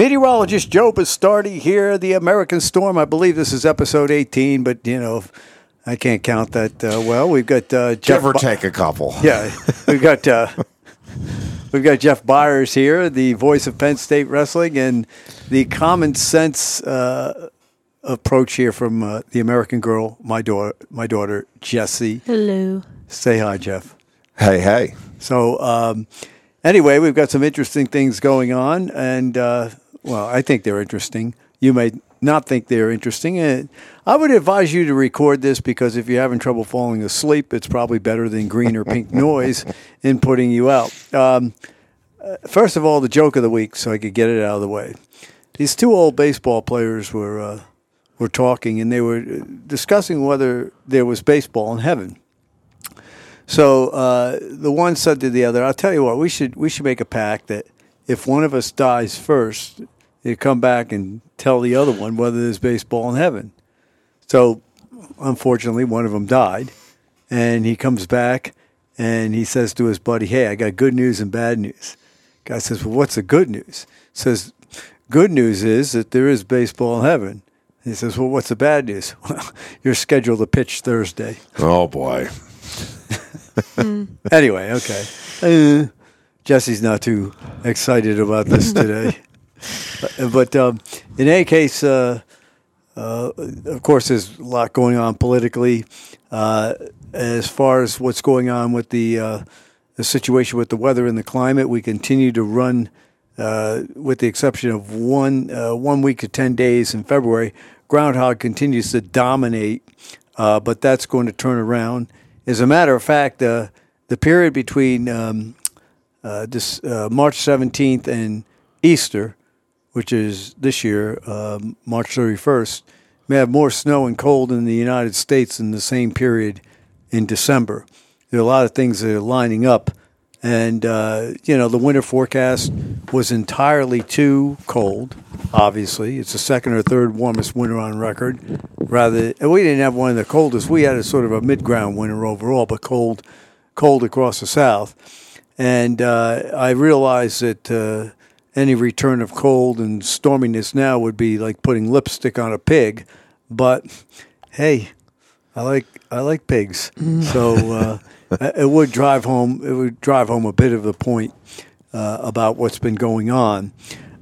Meteorologist Joe Bastardi here, the American Storm. I believe this is episode 18, but, I can't count that well. We've got Jeff. Give or take a couple. Yeah, we've got Jeff Byers here, the voice of Penn State Wrestling, and the common sense approach here from the American Girl, my daughter Jessie. Hello. Say hi, Jeff. Hey. So, anyway, we've got some interesting things going on, and, I think they're interesting. You may not think they're interesting. And I would advise you to record this because if you're having trouble falling asleep, it's probably better than green or pink noise in putting you out. First of all, the joke of the week, so I could get it out of the way. These two old baseball players were talking, and they were discussing whether there was baseball in heaven. So the one said to the other, "I'll tell you what, we should make a pact that if one of us dies first, you come back and tell the other one whether there's baseball in heaven." So unfortunately, one of them died, and he comes back and he says to his buddy, "Hey, I got good news and bad news." Guy says, "Well, what's the good news?" Says, "Good news is that there is baseball in heaven." He says, "Well, what's the bad news?" "Well, you're scheduled to pitch Thursday." Oh, boy. Anyway, okay. Jesse's not too excited about this today. But in any case, of course, there's a lot going on politically. As far as what's going on with the situation with the weather and the climate, we continue to run, with the exception of 1 week to 10 days in February. Groundhog continues to dominate, but that's going to turn around. As a matter of fact, the period between March 17th and Easter, which is this year, March 31st, may have more snow and cold in the United States than the same period in December. There are a lot of things that are lining up. And, the winter forecast was entirely too cold, obviously. It's the second or third warmest winter on record. And we didn't have one of the coldest. We had a sort of a mid-ground winter overall, but cold across the South. And I realized that any return of cold and storminess now would be like putting lipstick on a pig. But, hey, I like pigs. So it would drive home a bit of the point about what's been going on.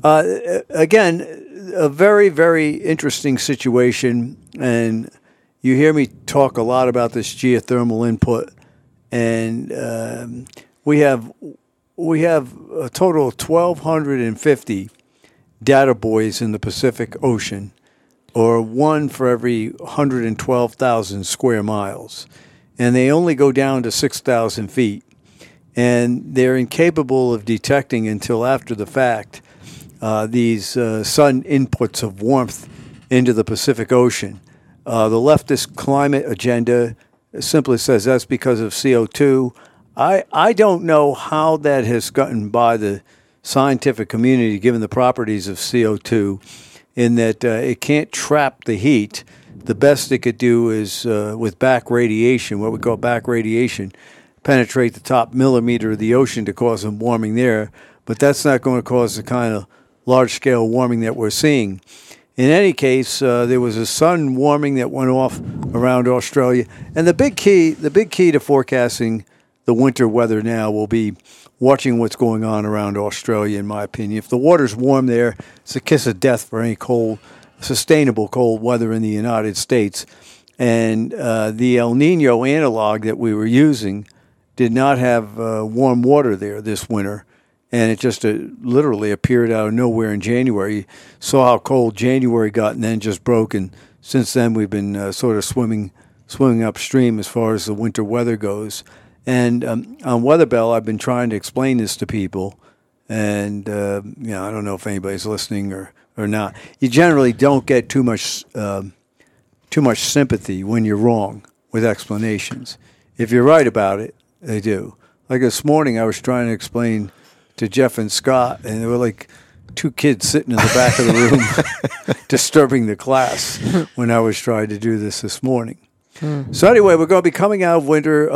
Again, a very, very interesting situation, and you hear me talk a lot about this geothermal input, and we have a total of 1,250 data buoys in the Pacific Ocean, or one for every 112,000 square miles. And they only go down to 6,000 feet. And they're incapable of detecting until after the fact these sudden inputs of warmth into the Pacific Ocean. The leftist climate agenda simply says that's because of CO2. I don't know how that has gotten by the scientific community, given the properties of CO2, in that it can't trap the heat. The best it could do is, with back radiation, what we call back radiation, penetrate the top millimeter of the ocean to cause some warming there. But that's not going to cause the kind of large-scale warming that we're seeing. In any case, there was a sun warming that went off around Australia. And the big key to forecasting the winter weather now will be watching what's going on around Australia, in my opinion. If the water's warm there, it's a kiss of death for any sustainable cold weather in the United States. And the El Nino analog that we were using did not have warm water there this winter. And it just literally appeared out of nowhere in January. You saw how cold January got and then just broke. And since then, we've been sort of swimming upstream as far as the winter weather goes. And on Weather Bell, I've been trying to explain this to people. And, I don't know if anybody's listening or not. You generally don't get too much sympathy when you're wrong with explanations. If you're right about it, they do. Like this morning, I was trying to explain to Jeff and Scott, and there were like two kids sitting in the back of the room disturbing the class when I was trying to do this morning. So anyway, we're going to be coming out of winter.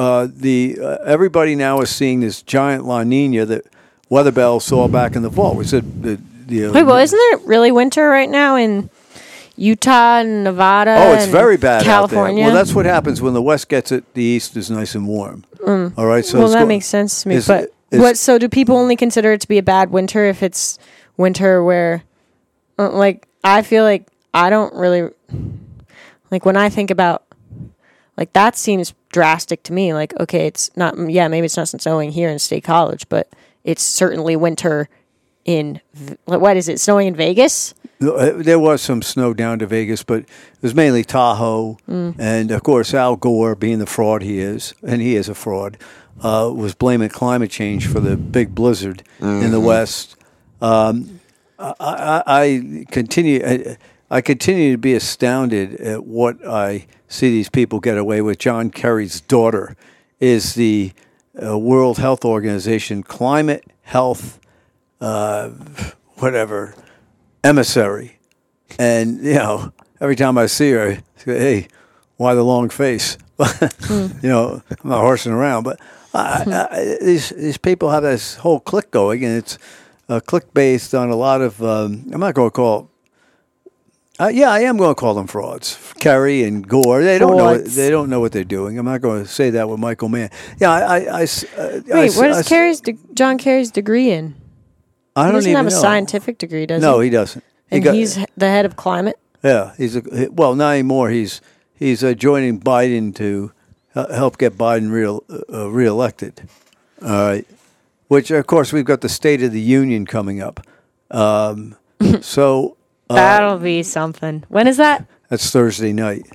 Everybody now is seeing this giant La Nina that Weather Bell saw back in the fall. We said Wait, well, isn't it really winter right now in Utah and Nevada? Oh, it's and very bad California. out there. Well, that's what happens when the west gets it. The east is nice and warm. All right, so Well, that makes sense to me. So do people only consider it to be a bad winter if it's winter where, like, I feel like I don't really, like, when I think about, like, that seems drastic to me. Like, okay, it's not, maybe it's not snowing here in State College, but it's certainly winter in, what is it, snowing in Vegas? There was some snow down to Vegas, but it was mainly Tahoe. And, of course, Al Gore, being the fraud he is, and he is a fraud, was blaming climate change for the big blizzard in the West. I continue to be astounded at what I see these people get away with. John Kerry's daughter is the World Health Organization climate health emissary. And, every time I see her, I say, hey, why the long face? I'm not horsing around. But these people have this whole clique going, and it's a clique based on a lot of, I'm not going to call I am going to call them frauds. Kerry and Gore, they don't know what they're doing. I'm not going to say that with Michael Mann. Yeah, Wait, what is John Kerry's degree in? I don't even know. He doesn't have a scientific degree, does he? No, he doesn't. He's the head of climate? Yeah, not anymore. He's joining Biden to help get Biden reelected. All right. Which, of course, we've got the State of the Union coming up. So that'll be something. When is that? That's Thursday night.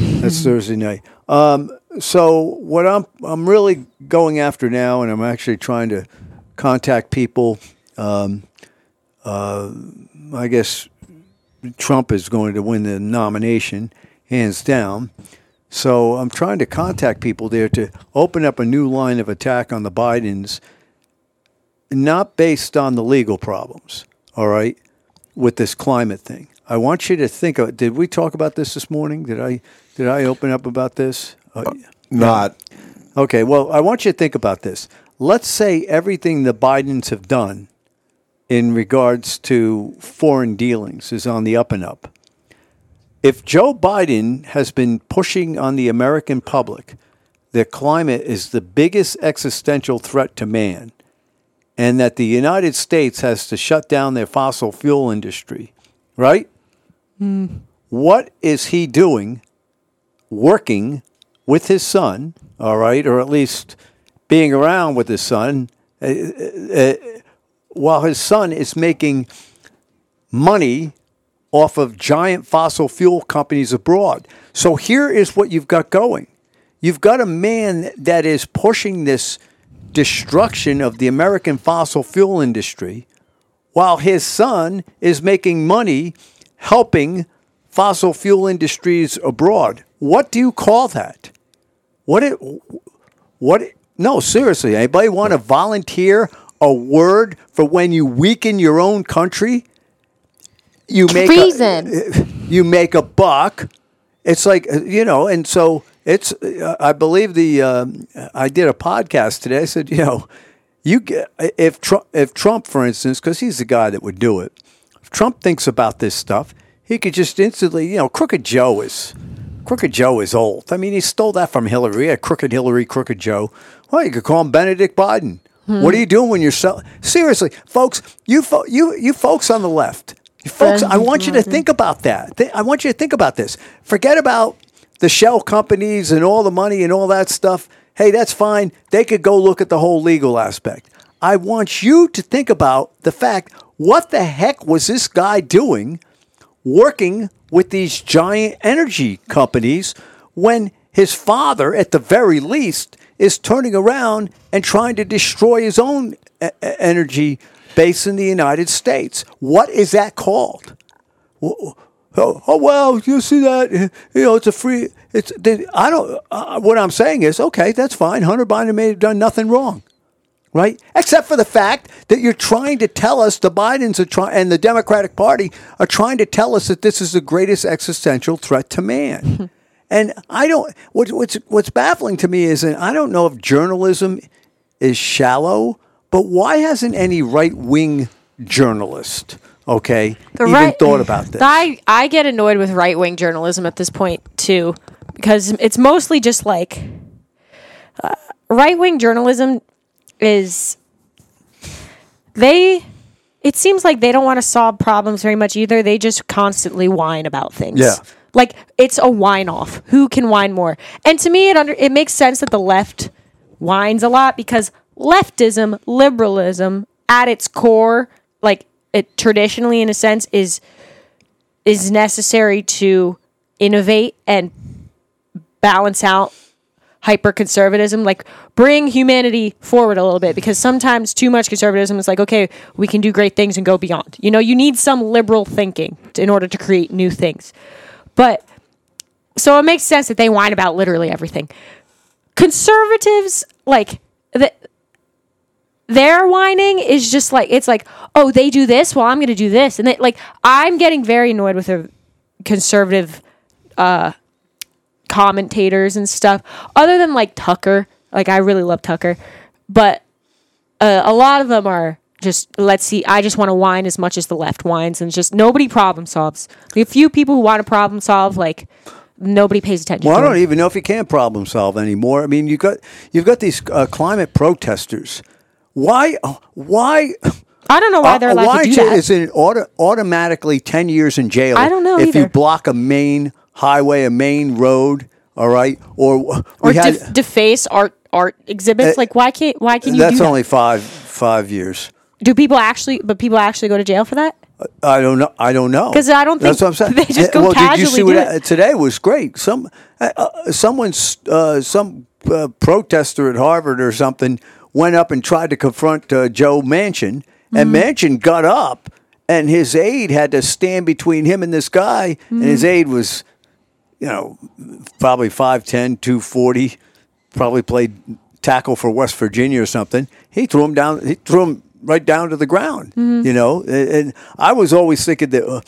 So what I'm really going after now, and I'm actually trying to contact people. I guess Trump is going to win the nomination, hands down. So I'm trying to contact people there to open up a new line of attack on the Bidens, not based on the legal problems, all right, with this climate thing. I want you to think of, did we talk about this morning? Did I open up about this? Not. Okay, well, I want you to think about this. Let's say everything the Bidens have done in regards to foreign dealings is on the up and up. If Joe Biden has been pushing on the American public that climate is the biggest existential threat to man, and that the United States has to shut down their fossil fuel industry, right? What is he doing working with his son, all right, or at least being around with his son, while his son is making money off of giant fossil fuel companies abroad? So here is what you've got going. You've got a man that is pushing this destruction of the American fossil fuel industry, while his son is making money helping fossil fuel industries abroad. What do you call that? No, seriously, anybody want to volunteer a word for when you weaken your own country? You make treason. You make a buck. It's like, and so it's, I believe I did a podcast today. I said, if Trump, for instance, because he's the guy that would do it, if Trump thinks about this stuff, he could just instantly, Crooked Joe is old. I mean, he stole that from Hillary. Yeah, Crooked Hillary, Crooked Joe. Well, you could call him Benedict Biden. What are you doing when you're seriously, folks? You folks on the left, folks. I want you to think about that. I want you to think about this. Forget about the shell companies and all the money and all that stuff. Hey, that's fine. They could go look at the whole legal aspect. I want you to think about the fact, what the heck was this guy doing working with these giant energy companies when his father, at the very least, is turning around and trying to destroy his own energy base in the United States? What is that called? Oh well, you see that? It's a free. What I'm saying is, okay, that's fine. Hunter Biden may have done nothing wrong, right? Except for the fact that you're trying to tell us, the Bidens and the Democratic Party are trying to tell us that this is the greatest existential threat to man. And I don't. What's baffling to me is, and I don't know if journalism is shallow, but why hasn't any right-wing journalist okay, even thought about this. I get annoyed with right-wing journalism at this point, too, because it's mostly just like right-wing journalism is it seems like they don't want to solve problems very much either. They just constantly whine about things. Yeah. Like, it's a whine-off. Who can whine more? And to me, it makes sense that the left whines a lot because leftism, liberalism, at its core, like, it traditionally, in a sense, is necessary to innovate and balance out hyper-conservatism, like bring humanity forward a little bit, because sometimes too much conservatism is like, okay, we can do great things and go beyond. You know, you need some liberal thinking in order to create new things. But, so it makes sense that they whine about literally everything. Conservatives, like, their whining is just like, it's like, oh, they do this, well, I'm going to do this. And like, I'm getting very annoyed with the conservative commentators and stuff, other than like Tucker. Like, I really love Tucker, but a lot of them are just, let's see, I just want to whine as much as the left whines, and just nobody problem solves. A few people who want to problem solve, like, nobody pays attention well, to I don't them. even know if you can problem solve anymore. I mean, you've got these climate protesters. Why? I don't know why they're allowed to do that. Is it automatically 10 years in jail? I don't know if either. you block a main highway, a main road, all right, or deface art exhibits. Like, why can you do that? That's only five years. Do people actually go to jail for that? I don't know. Because I don't think that's what I'm saying. They just go did you see casually do it. Today was great. Some protester at Harvard or something went up and tried to confront Joe Manchin, and Manchin got up, and his aide had to stand between him and this guy, and his aide was, probably 5'10", 240, probably played tackle for West Virginia or something. He threw him down. He threw him right down to the ground. And I was always thinking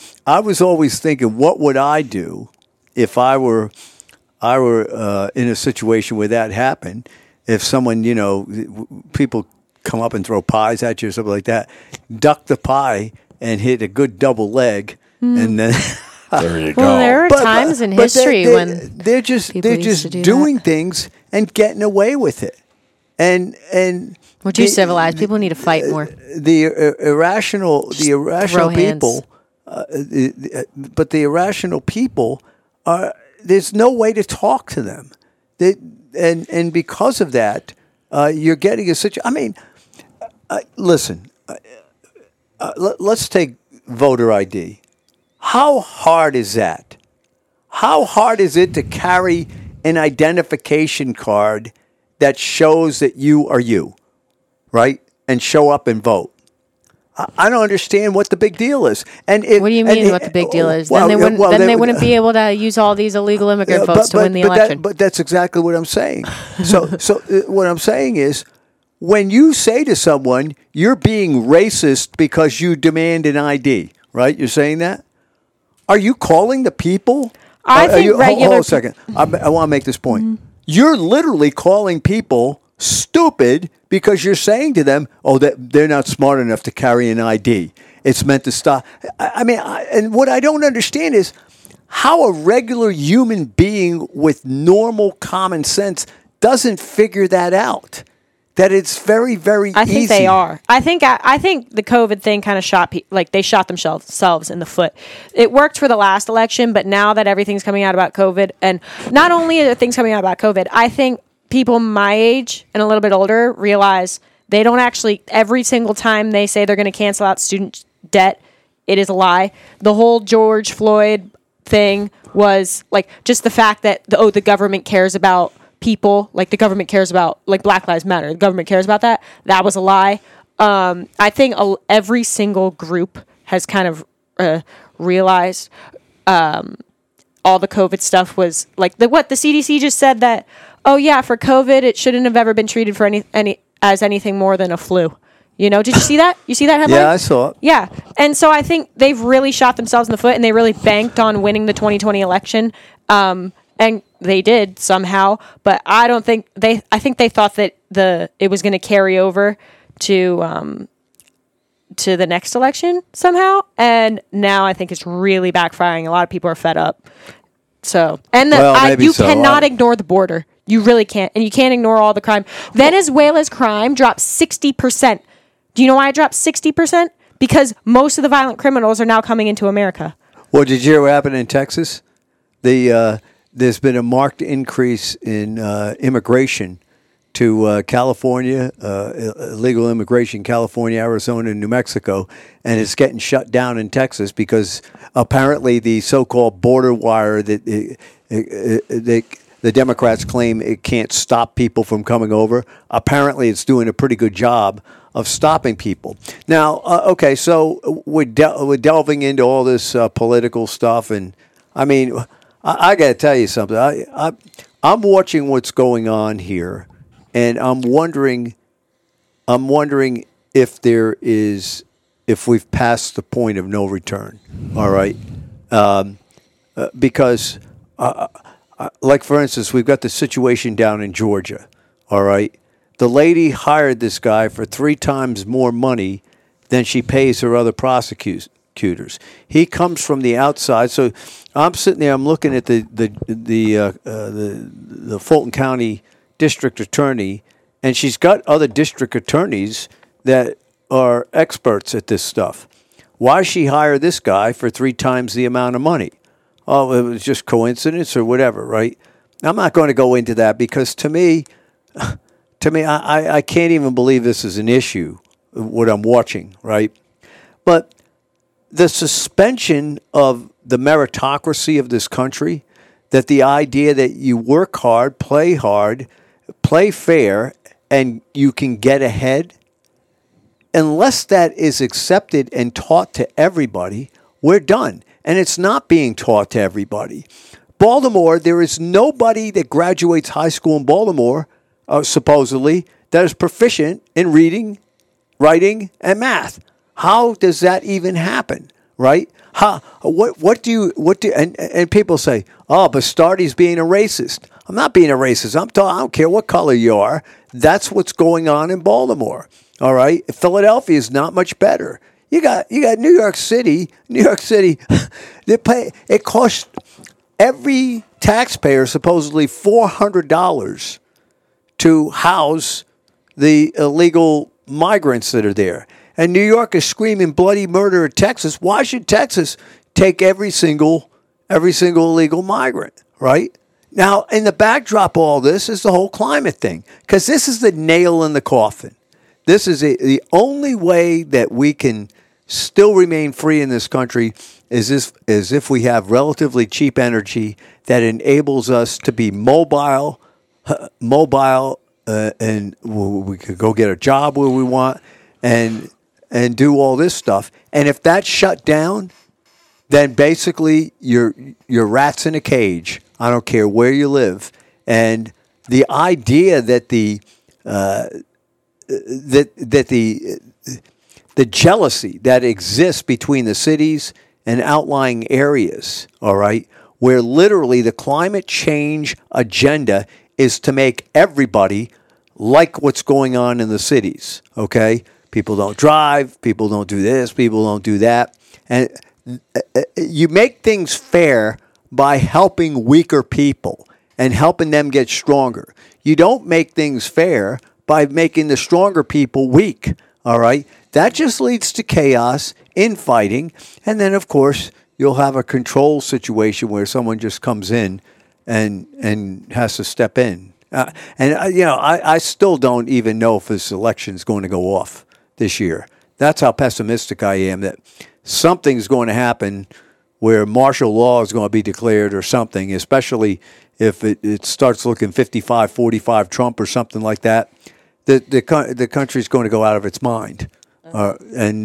what would I do if I were in a situation where that happened? If someone, people come up and throw pies at you or something like that, duck the pie and hit a good double leg, and then there you go. Well, there are times in history when they're just doing things and getting away with it, and we're too civilized. People need to fight more. The irrational people, but the irrational people are. There's no way to talk to them. And because of that, you're getting a situation. I mean, listen. Let's take voter ID. How hard is that? How hard is it to carry an identification card that shows that you are you, right? And show up and vote. I don't understand what the big deal is. And what do you mean what the big deal is? Then they wouldn't be able to use all these illegal immigrant votes to win the election. But that's exactly what I'm saying. So what I'm saying is, when you say to someone, you're being racist because you demand an ID, right? You're saying that? Are you calling the people? I think regular... Hold a second. I want to make this point. Mm-hmm. You're literally calling people stupid because you're saying to them, oh, that they're not smart enough to carry an ID. It's meant to stop. And what I don't understand is how a regular human being with normal common sense doesn't figure that out. That it's very, very easy. I think they are. I think the COVID thing kind of they shot themselves in the foot. It worked for the last election, but now that everything's coming out about COVID, and not only are things coming out about COVID, I think people my age and a little bit older realize they don't actually, every single time they say they're going to cancel out student debt, it is a lie. The whole George Floyd thing was like just the fact that the government cares about people, like the government cares about, like Black Lives Matter, the government cares about that. That was a lie. I think every single group has kind of realized all the COVID stuff was like the CDC just said that, oh yeah, for COVID it shouldn't have ever been treated for anything more than a flu. You know, did you see that? You see that headline? Yeah, I saw it. Yeah. And so I think they've really shot themselves in the foot, and they really banked on winning the 2020 election. And they did somehow, but I don't think I think they thought that it was going to carry over to to the next election somehow. And now I think it's really backfiring. A lot of people are fed up. So, and you cannot ignore the border. You really can't. And you can't ignore all the crime. Venezuela's crime dropped 60%. Do you know why it dropped 60%? Because most of the violent criminals are now coming into America. Well, did you hear what happened in Texas? There's been a marked increase in immigration to California, illegal immigration, California, Arizona, and New Mexico, and it's getting shut down in Texas because apparently the so-called border wire that the Democrats claim it can't stop people from coming over. Apparently, it's doing a pretty good job of stopping people. Now, okay, so we're delving into all this political stuff, and I mean, I got to tell you something. I'm watching what's going on here. And I'm wondering if we've passed the point of no return. All right, because like for instance, we've got the situation down in Georgia. All right, the lady hired this guy for 3 times more money than she pays her other prosecutors. He comes from the outside, so I'm sitting there. I'm looking at the Fulton County district attorney, and she's got other district attorneys that are experts at this stuff. Why she hire this guy for 3 times the amount of money? Oh, it was just coincidence or whatever, right? I'm not going to go into that because to me, I can't even believe this is an issue, what I'm watching, right? But the suspension of the meritocracy of this country, that the idea that you work hard, play fair, and you can get ahead, unless that is accepted and taught to everybody, we're done. And it's not being taught to everybody. Baltimore, there is nobody that graduates high school in Baltimore, supposedly, that is proficient in reading, writing, and math. How does that even happen, right? What do and people say, oh, Bastardi's being a racist. I'm not being a racist. I don't care what color you are. That's what's going on in Baltimore. All right, Philadelphia is not much better. You got New York City. New York City, it costs every taxpayer supposedly $400 to house the illegal migrants that are there. And New York is screaming bloody murder at Texas. Why should Texas take every single illegal migrant, right? Now, in the backdrop of all this is the whole climate thing, because this is the nail in the coffin. This is the only way that we can still remain free in this country is if we have relatively cheap energy that enables us to be mobile, and we could go get a job where we want and do all this stuff. And if that's shut down, then basically you're rats in a cage. I don't care where you live. And the idea that the jealousy that exists between the cities and outlying areas, all right, where literally the climate change agenda is to make everybody like what's going on in the cities, okay? People don't drive, people don't do this, people don't do that. And you make things fair by helping weaker people and helping them get stronger. You don't make things fair by making the stronger people weak, all right? That just leads to chaos, infighting, and then, of course, you'll have a control situation where someone just comes in and has to step in. I still don't even know if this election is going to go off this year. That's how pessimistic I am, that something's going to happen where martial law is going to be declared or something, especially if it starts looking 55-45 Trump or something like that. The country's going to go out of its mind. I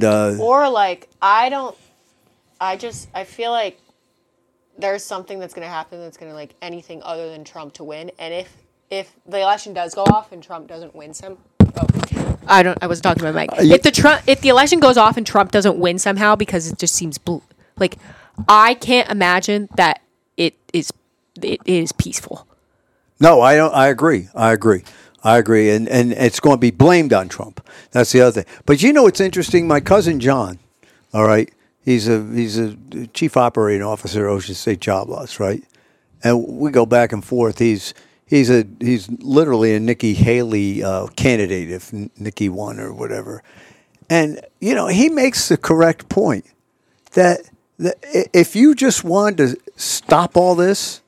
feel like there's something that's going to happen that's going to like anything other than Trump to win. And if the election does go off and Trump doesn't win I wasn't talking to my mic. If the election goes off and Trump doesn't win somehow, because it just seems like I can't imagine that it is peaceful. No, I don't. I agree. I agree, and it's going to be blamed on Trump. That's the other thing. But you know what's interesting? My cousin John, all right, he's a chief operating officer at Ocean State Job Loss, right? And we go back and forth. He's literally a Nikki Haley candidate if Nikki won or whatever. And you know, he makes the correct point that if you just wanted to stop all this,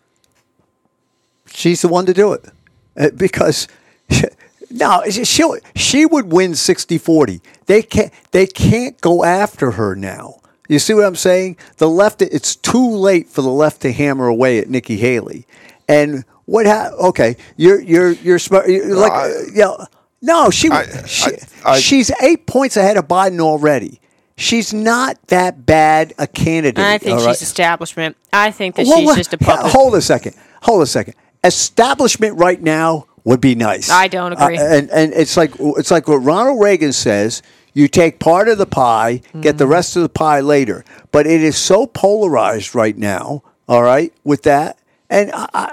she's the one to do it because. No, she would win 60-40. They can't go after her now. You see what I'm saying? The left, it's too late for the left to hammer away at Nikki Haley. And okay, you're smart. No, she's 8 points ahead of Biden already. She's not that bad a candidate. I think she's establishment. I think that she's just a puppet. Hold a second. Establishment right now would be nice. I don't agree. And it's like what Ronald Reagan says, you take part of the pie, get the rest of the pie later. But it is so polarized right now, all right, with that. And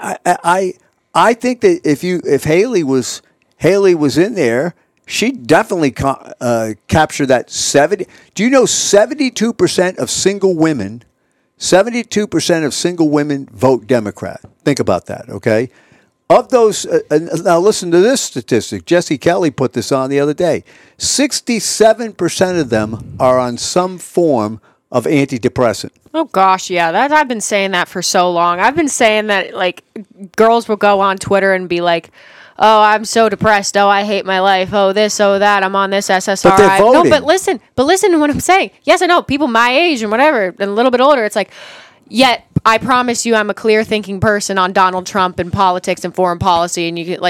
I think that if Haley was in there, she'd definitely capture that 70. Do you know 72% of single women 72% of single women vote Democrat. Think about that, okay? Of those, now listen to this statistic. Jesse Kelly put this on the other day. 67% of them are on some form of antidepressant. Oh, gosh, yeah. I've been saying that for so long. I've been saying that, like, girls will go on Twitter and be like, oh, I'm so depressed. Oh, I hate my life. Oh, this, oh, that. I'm on this SSRI. But they're voting. No, but listen to what I'm saying. Yes, I know. People my age and whatever, and a little bit older, it's like, yet I promise you I'm a clear thinking person on Donald Trump and politics and foreign policy, and you get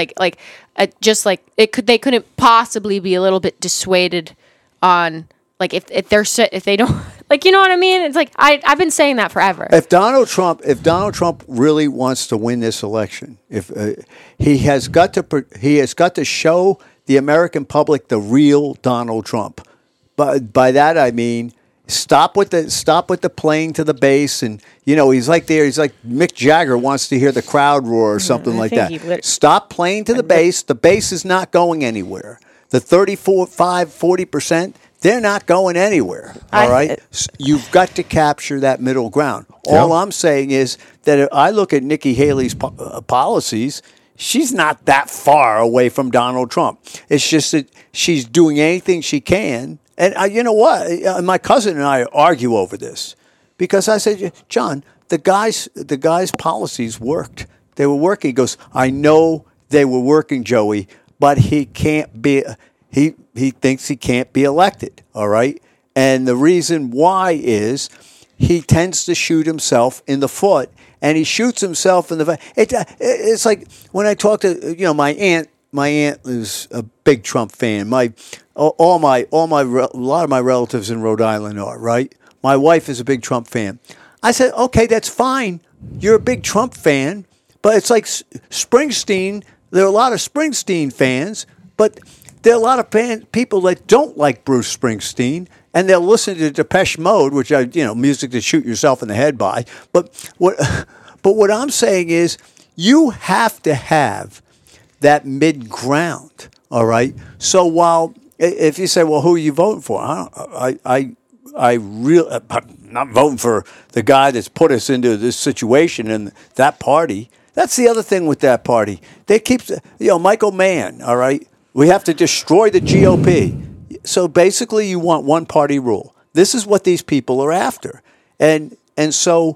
they couldn't possibly be a little bit dissuaded on, like, if they don't, like, you know what I mean? It's like I've been saying that forever. If Donald Trump really wants to win this election, if he has got to show the American public the real Donald Trump. But by that I mean stop with the playing to the base, and he's like Mick Jagger wants to hear the crowd roar or something like that. Stop playing to the base. The base is not going anywhere. The 40%, they're not going anywhere. All right? You've got to capture that middle ground. All I'm saying is that if I look at Nikki Haley's policies, she's not that far away from Donald Trump. It's just that she's doing anything she can. And you know what? My cousin and I argue over this because I said, John, the guy's policies worked. They were working. He goes, I know they were working, Joey, but he can't be. He thinks he can't be elected. All right, and the reason why is he tends to shoot himself in the foot, and he shoots himself in the foot. It's like when I talk to my aunt. My aunt is a big Trump fan. A lot of my relatives in Rhode Island are, right? My wife is a big Trump fan. I said, okay, that's fine. You're a big Trump fan, but it's like Springsteen. There are a lot of Springsteen fans, but there are a lot of people that don't like Bruce Springsteen, and they'll listen to Depeche Mode, which music to shoot yourself in the head by. But what I'm saying is, you have to have that mid ground, all right? So while if you say, well, who are you voting for? I'm not voting for the guy that's put us into this situation and that party. That's the other thing with that party. They keep, Michael Mann, all right? We have to destroy the GOP. So basically you want one party rule. This is what these people are after. And so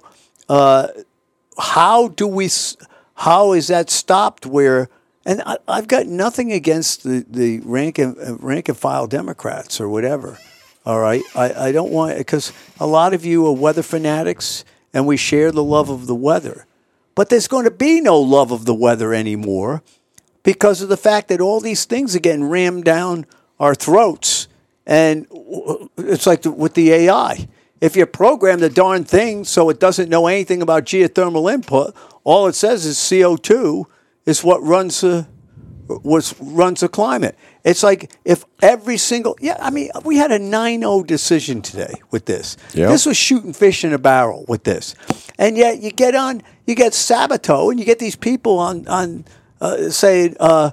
how is that stopped where... And I've got nothing against the rank and file Democrats or whatever. All right, I don't want, because a lot of you are weather fanatics, and we share the love of the weather. But there's going to be no love of the weather anymore because of the fact that all these things are getting rammed down our throats. And it's like with the AI. If you program the darn thing so it doesn't know anything about geothermal input, all it says is CO2. Is what runs the climate. It's like if every single we had a 9-0 decision today with this. Yep. This was shooting fish in a barrel with this, and yet you get Sabato and you get these people on saying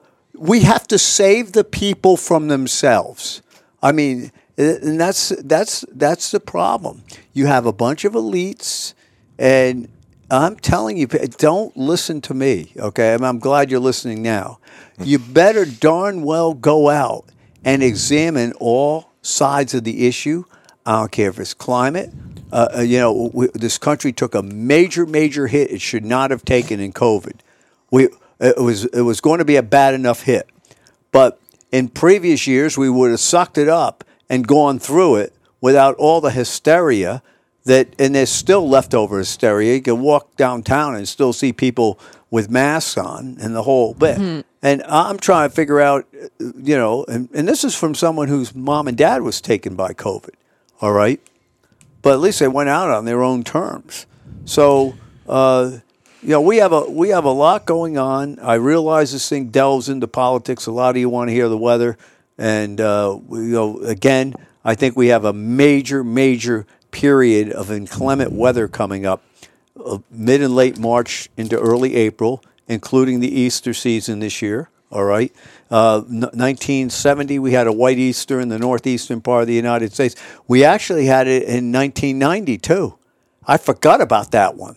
we have to save the people from themselves. I mean, and that's the problem. You have a bunch of elites, and I'm telling you, don't listen to me, okay? I'm glad you're listening now. You better darn well go out and examine all sides of the issue. I don't care if it's climate. This country took a major hit it should not have taken in COVID. It was going to be a bad enough hit. But in previous years, we would have sucked it up and gone through it without all the hysteria and there's still leftover hysteria. You can walk downtown and still see people with masks on and the whole bit. Mm-hmm. And I'm trying to figure out, and this is from someone whose mom and dad was taken by COVID, all right? But at least they went out on their own terms. So, we have a lot going on. I realize this thing delves into politics. A lot of you want to hear the weather. And, again, I think we have a major period of inclement weather coming up, mid and late March into early April, including the Easter season this year. All right. 1970, we had a white Easter in the northeastern part of the United States. We actually had it in 1990, too. I forgot about that one.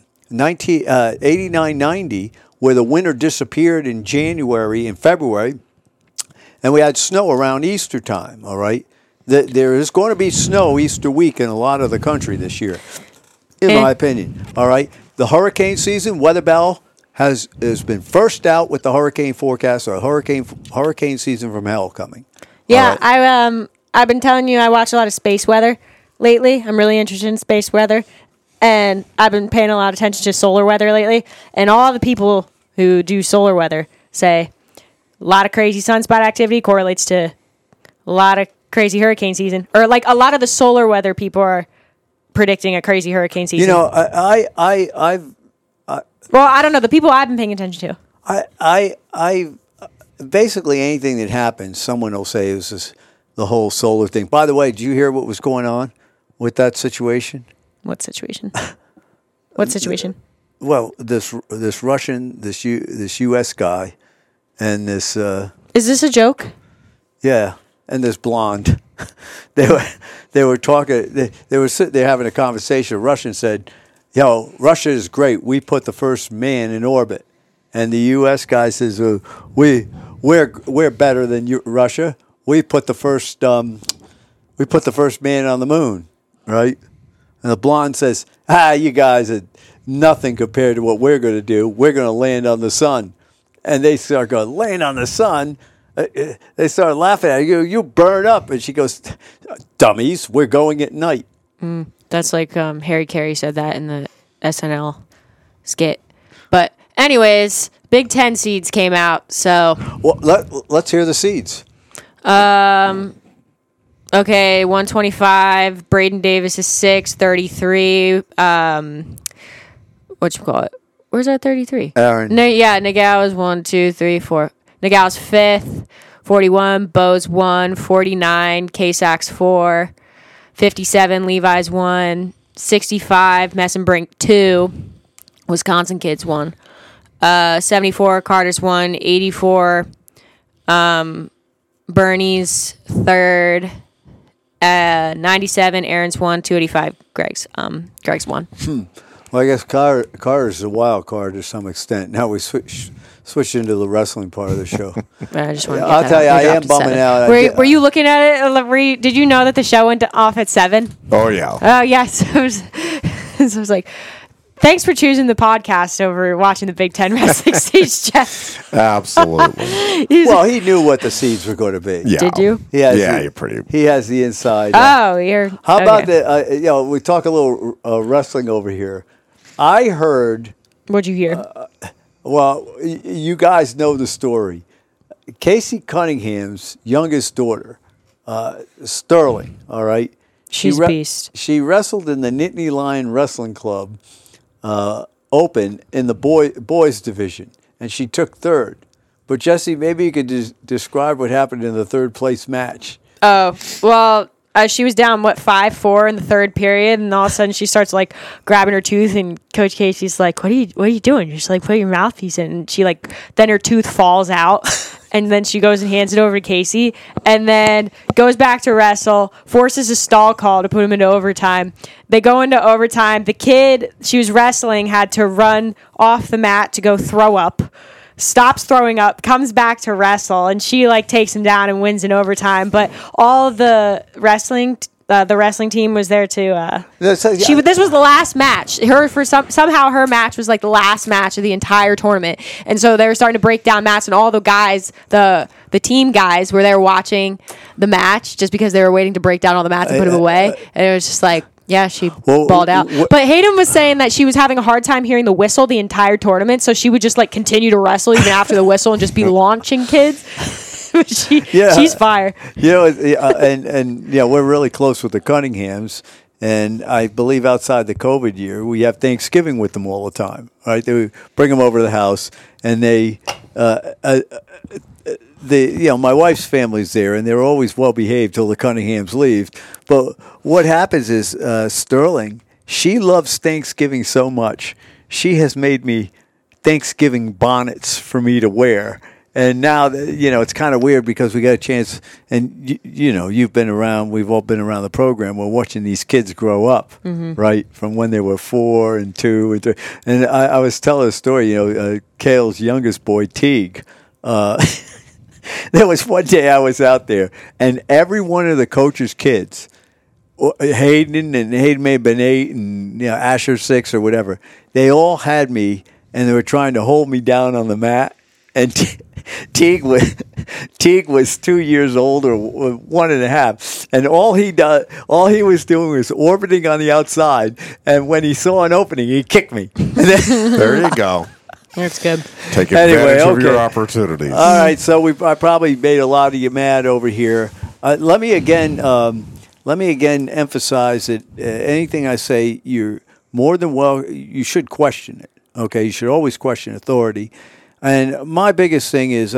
89-90, where the winter disappeared in January and February, and we had snow around Easter time, all right? There is going to be snow Easter week in a lot of the country this year, in my opinion, all right? The hurricane season, Weather Bell has been first out with the hurricane forecast, or hurricane season from hell coming. Yeah, right? I've been telling you I watch a lot of space weather lately. I'm really interested in space weather. And I've been paying a lot of attention to solar weather lately. And all the people who do solar weather say a lot of crazy sunspot activity correlates to a lot of crazy hurricane season. Or like a lot of the solar weather people are predicting a crazy hurricane season. Well, I don't know. The people I've been paying attention to. I basically anything that happens, someone will say is the whole solar thing. By the way, did you hear what was going on with that situation? What situation? What situation? Well, this Russian, this U.S. guy, and this. Is this a joke? Yeah, and this blonde. they were talking. They were sitting there having a conversation. A Russian said, Russia is great. We put the first man in orbit, and the U.S. guy says, we're better than Russia. We put the first man on the moon, right? And the blonde says, you guys are nothing compared to what we're going to do. We're going to land on the sun. And they start going, land on the sun? They start laughing at her. You burn up. And she goes, dummies, we're going at night. That's like Harry Carey said that in the SNL skit. But anyways, Big Ten seeds came out. So let's hear the seeds. Okay, 125. Braden Davis is 6. 33. Whatchamacallit? Where's that 33? Aaron. Nagao is 1, 2, 3, 4. Nagao's 5th. 41. Bo's 1. 49. Kasak's 4. 57. Levi's 1. 65. Messenbrink 2. Wisconsin Kids 1. 74. Carter's 1. 84. Bernie's 3rd. 97, Aaron's 1, 285, Greg's 1. Well, I guess Carter's a wild card to some extent. Now we switch into the wrestling part of the show. I just want to I'll tell you, I am bumming out. Were you looking at it? Did you know that the show went off at 7? Oh, yeah. Oh, yes. So I was like, thanks for choosing the podcast over watching the Big Ten wrestling stage, Jeff. Absolutely. Well, he knew what the seeds were going to be. Yeah. Did you? You're pretty. He has the inside. You're. How about the? We talk a little wrestling over here. I heard. What'd you hear? Well, you guys know the story. Casey Cunningham's youngest daughter, Sterling. All right. She's a beast. She wrestled in the Nittany Lion Wrestling Club. Open in the boys division, and she took 3rd. But Jesse, maybe you could describe what happened in the 3rd place match. Oh, well, she was down 5-4 in the 3rd period, and all of a sudden she starts like grabbing her tooth, and Coach Casey's like, "What are you doing?" She's like, "Put your mouthpiece in." And she then her tooth falls out, And then she goes and hands it over to Casey, and then goes back to wrestle, forces a stall call to put him into overtime. They go into overtime. The kid she was wrestling had to run off the mat to go throw up. Stops throwing up, comes back to wrestle, and she takes him down and wins in overtime. But all of the wrestling team was there to. This was the last match. Somehow her match was the last match of the entire tournament, and so they were starting to break down mats, and all the guys, the team guys, were there watching the match just because they were waiting to break down all the mats and put them away, and it was just yeah, she balled out. But Hayden was saying that she was having a hard time hearing the whistle the entire tournament, so she would just continue to wrestle even after the whistle and just be launching kids. She's fire. And we're really close with the Cunninghams, and I believe outside the COVID year, we have Thanksgiving with them all the time. Right? They bring them over to the house, and they. My wife's family's there, and they're always well behaved till the Cunninghams leave. But what happens is Sterling, she loves Thanksgiving so much. She has made me Thanksgiving bonnets for me to wear. And now, it's kind of weird because we got a chance, and you've been around, we've all been around the program. We're watching these kids grow up, right, from when they were 4 and 2 and 3. And I was telling a story, Cale's youngest boy, Teague. There was one day I was out there, and every one of the coach's kids, Hayden may have been 8, and Asher 6 or whatever, they all had me, and they were trying to hold me down on the mat. And Teague was 2 years old or 1.5, and all he was doing was orbiting on the outside. And when he saw an opening, he kicked me. There you go. That's good. Take advantage of your opportunities. All right, so I probably made a lot of you mad over here. Let me again emphasize that anything I say, you're more than well. You should question it. Okay, you should always question authority. And my biggest thing is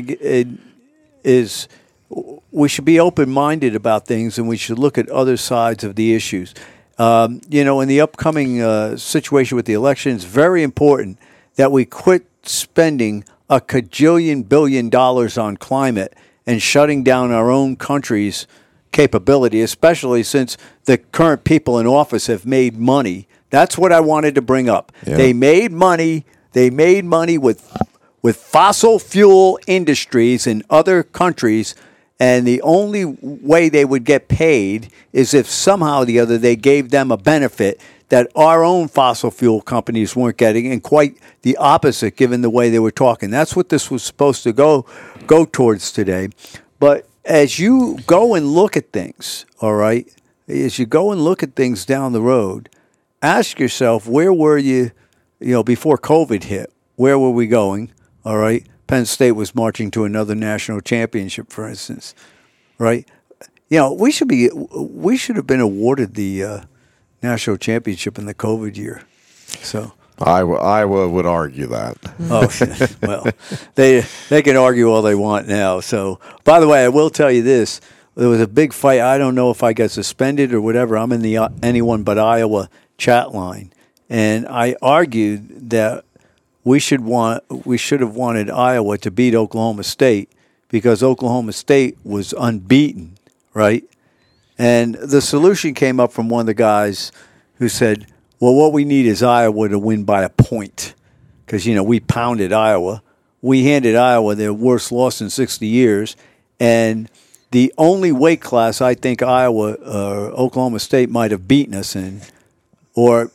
we should be open-minded about things, and we should look at other sides of the issues. In the upcoming situation with the election, it's very important that we quit spending a $1 billion on climate and shutting down our own country's capability, especially since the current people in office have made money. That's what I wanted to bring up. Yeah. They made money. They made money with fossil fuel industries in other countries, and the only way they would get paid is if somehow or the other they gave them a benefit that our own fossil fuel companies weren't getting, and quite the opposite given the way they were talking. That's what this was supposed to go towards today. But as you go and look at things, all right, as you go and look at things down the road, ask yourself, where were you, before COVID hit? Where were we going? All right. Penn State was marching to another national championship, for instance, right? We should have been awarded the national championship in the COVID year. So Iowa would argue that. Oh, well, they can argue all they want now. So, by the way, I will tell you this: there was a big fight. I don't know if I got suspended or whatever. I'm in the Anyone But Iowa chat line, and I argued that we should have wanted Iowa to beat Oklahoma State because Oklahoma State was unbeaten, right? And the solution came up from one of the guys who said, well, what we need is Iowa to win by a point because, we pounded Iowa. We handed Iowa their worst loss in 60 years, and the only weight class I think Oklahoma State might have beaten us in, or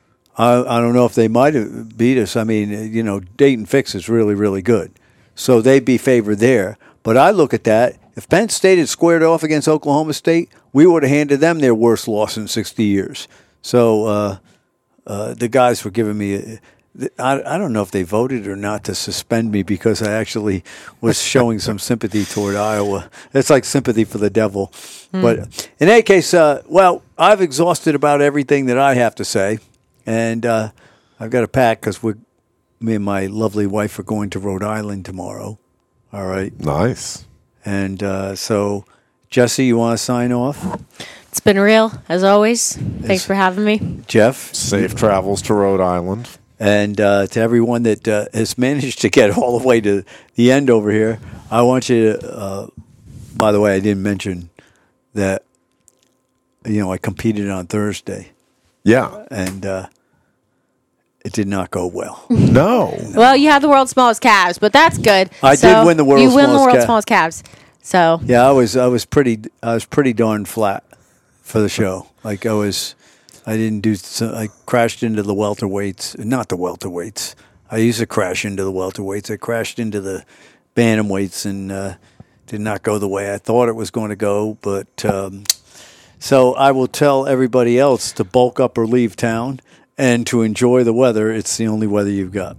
I don't know if they might have beat us. I mean, Dayton Fix is really, really good. So they'd be favored there. But I look at that. If Penn State had squared off against Oklahoma State, we would have handed them their worst loss in 60 years. So the guys were giving me I don't know if they voted or not to suspend me because I actually was showing some sympathy toward Iowa. It's like sympathy for the devil. But in any case, I've exhausted about everything that I have to say. And I've got to pack because me and my lovely wife are going to Rhode Island tomorrow. All right. Nice. And so, Jesse, you want to sign off? It's been real, as always. Thanks for having me. Jeff? Safe travels to Rhode Island. And to everyone that has managed to get all the way to the end over here, I want you to. By the way, I didn't mention that. I competed on Thursday. Yeah, and it did not go well. No. Well, you had the world's smallest calves, but that's good. I did win the world's smallest calves. You win the world's smallest calves. So yeah, I was pretty darn flat for the show. I crashed into the welterweights, not the welterweights. I used to crash into the welterweights. I crashed into the bantamweights and did not go the way I thought it was going to go. But so I will tell everybody else to bulk up or leave town and to enjoy the weather. It's the only weather you've got.